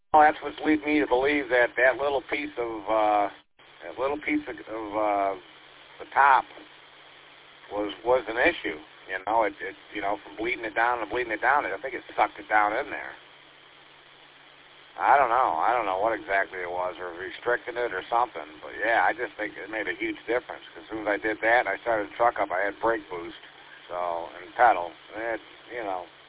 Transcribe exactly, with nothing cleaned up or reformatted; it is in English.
Well, that's what's leading me to believe that that little piece of uh, that little piece of, of uh, the top was was an issue. You know, it, it you know from bleeding it down and bleeding it down. I think it sucked it down in there. I don't know. I don't know what exactly it was, or restricting it or something. But yeah, I just think it made a huge difference. Because as soon as I did that, and I started the truck up, I had brake boost, so and pedal. And it, you know.